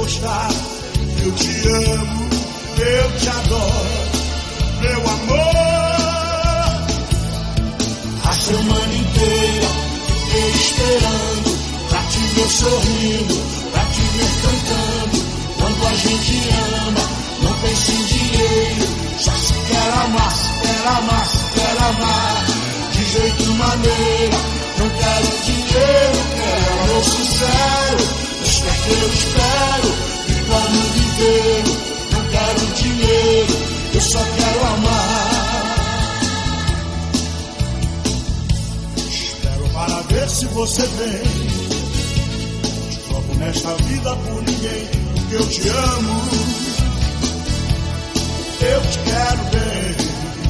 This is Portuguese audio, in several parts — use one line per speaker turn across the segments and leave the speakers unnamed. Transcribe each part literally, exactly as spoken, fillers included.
demonstrar que eu te amo, eu te adoro, meu amor.
A semana inteira fiquei esperando pra te ver sorrindo, pra te ver cantando. Quando a gente ama, não pensa em dinheiro, só se quer amar, se quer amar, se quer amar. De jeito maneira, não quero dinheiro, quero amor sincero. Isto é que eu espero, e pro mundo inteiro. Não quero dinheiro, eu só quero amar.
Espero para ver se você vem. Te troco nesta vida por ninguém, porque eu te amo, eu te quero bem.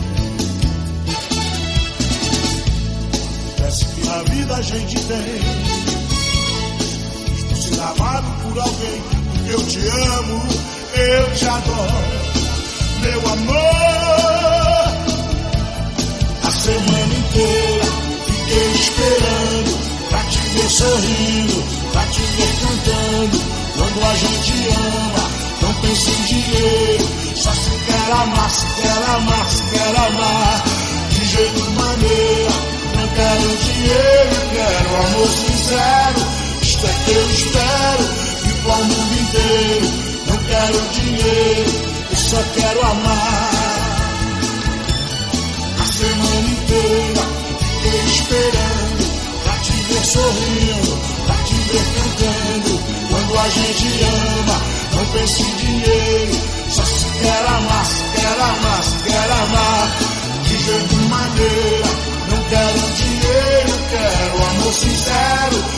Parece que na vida a gente tem. Estou sendo amado por alguém, porque eu te amo, eu te adoro, meu amor.
A semana inteira fiquei esperando pra te ver sorrindo, pra te ver cantando. Quando a gente ama, não pensa em dinheiro, só se quer amar, se quer amar, se quer amar. De jeito maneira, não quero dinheiro, quero amor sincero. Isto é que eu espero, e pro mundo inteiro. Não quero dinheiro, eu só quero amar. A semana inteira fiquei esperando pra te ver sorrindo, pra te ver cantando. Quando a gente ama, não pensa em dinheiro, só se quer amar, se quer amar, se quer amar. De jeito maneira, não quero dinheiro, quero amor sincero.